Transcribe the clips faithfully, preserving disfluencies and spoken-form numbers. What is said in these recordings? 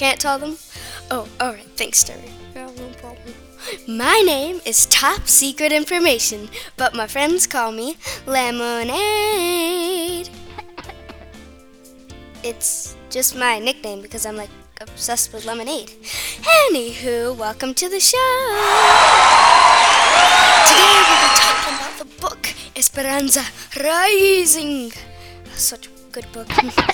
can't tell them? Oh, alright, thanks, Terry. Yeah, no problem. My name is Top Secret Information, but my friends call me Lemonade. It's just my nickname because I'm like obsessed with lemonade. Anywho, welcome to the show. Today we'll be talking about the book Esperanza Rising. Such a good book.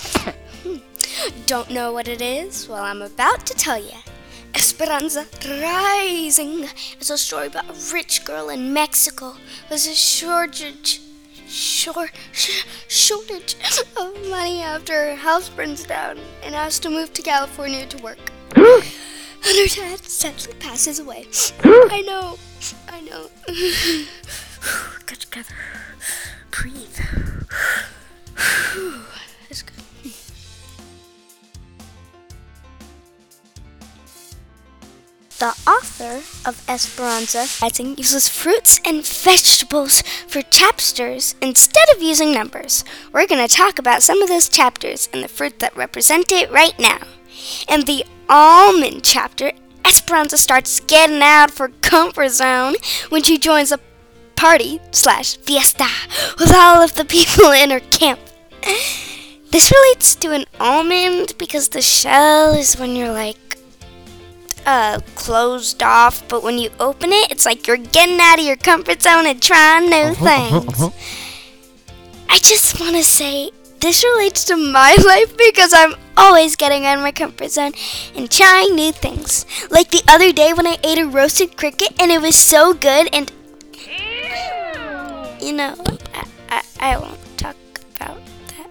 Don't know what it is? Well, I'm about to tell you. Esperanza Rising is a story about a rich girl in Mexico. There's a shortage, short, sh- shortage of money after her house burns down and has to move to California to work. And her dad sadly passes away. I know, I know. Get together. Breathe. It's good. The author of Esperanza Rising uses fruits and vegetables for chapters instead of using numbers. We're going to talk about some of those chapters and the fruit that represent it right now. In the almond chapter, Esperanza starts getting out of her comfort zone when she joins a party slash fiesta with all of the people in her camp. This relates to an almond because the shell is when you're like Uh, closed off, but when you open it, it's like you're getting out of your comfort zone and trying new things. I just want to say, this relates to my life because I'm always getting out of my comfort zone and trying new things. Like the other day when I ate a roasted cricket and it was so good and, you know, I, I, I won't talk about that.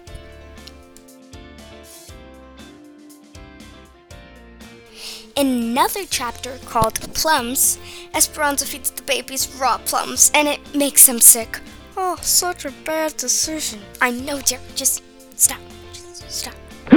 In another chapter called Plums, Esperanza feeds the babies raw plums, and it makes them sick. Oh, such a bad decision. I know, Jerry. Just stop. Just stop.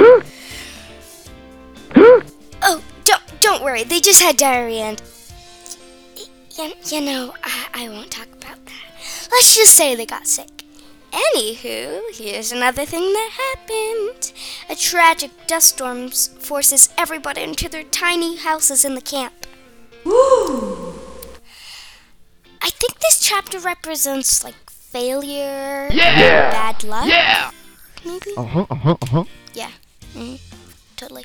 Oh, don't don't worry. They just had diarrhea, and you, you know, I, I won't talk about that. Let's just say they got sick. Anywho, here's another thing that happened. A tragic dust storm forces everybody into their tiny houses in the camp. Woo! I think this chapter represents like failure, Yeah! bad luck. Yeah! Maybe? Uh-huh, uh-huh, uh-huh. Yeah. Mm-hmm. Totally.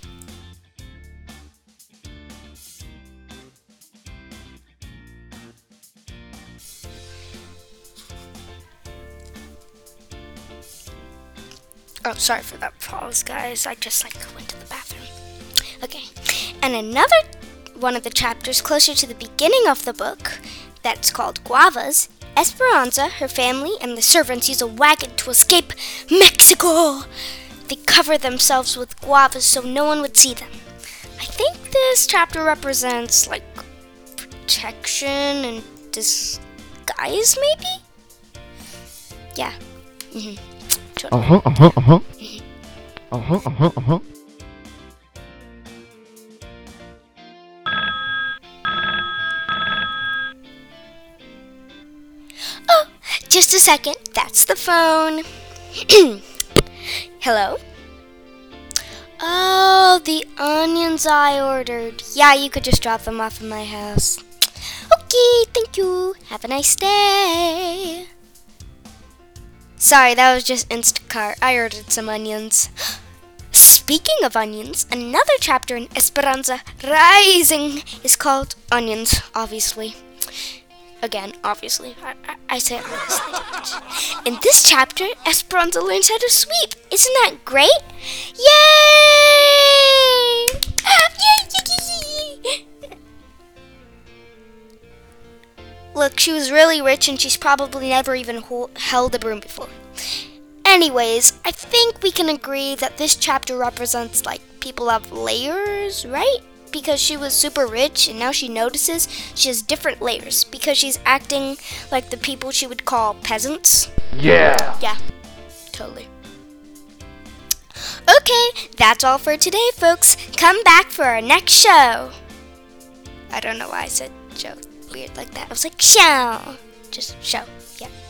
Oh, sorry for that pause, guys. I just, like, went to the bathroom. Okay. And another one of the chapters closer to the beginning of the book, that's called Guavas, Esperanza, her family, and the servants use a wagon to escape Mexico. They cover themselves with guavas so no one would see them. I think this chapter represents, like, protection and disguise, maybe? Yeah. Mm-hmm. Totally. Uh-huh, uh-huh, uh-huh. Uh-huh, uh-huh, uh-huh. Oh, just a second. That's the phone. Hello? Oh, the onions I ordered. Yeah, you could just drop them off in my house. Okay, thank you. Have a nice day. Sorry, that was just Instacart. I ordered some onions. Speaking of onions, another chapter in Esperanza Rising is called Onions, obviously. Again, obviously. I, I, I say it honestly. In this chapter, Esperanza learns how to sweep. Isn't that great? Yay! Yay! Look, she was really rich and she's probably never even hold, held a broom before. Anyways, I think we can agree that this chapter represents, like, people have layers, right? Because she was super rich and now she notices she has different layers because she's acting like the people she would call peasants. Yeah! Yeah, totally. Okay, that's all for today, folks. Come back for our next show. I don't know why I said show weird like that. I was like, show. Just show. Yeah.